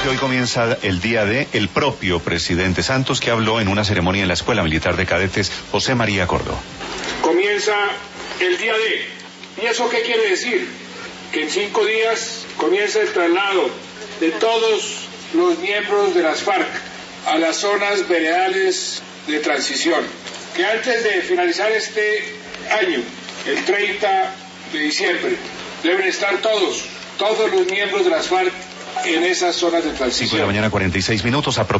que hoy comienza el día de el propio presidente Santos, que habló en una ceremonia en la Escuela Militar de Cadetes José María Cordó. Comienza el día de. ¿Y eso qué quiere decir? Que en 5 días comienza el traslado de todos los miembros de las FARC a las zonas veredales de transición. Que antes de finalizar este año, el 30 de diciembre, deben estar todos los miembros de las FARC en esas zonas de transición. 5 de la mañana, 46 minutos.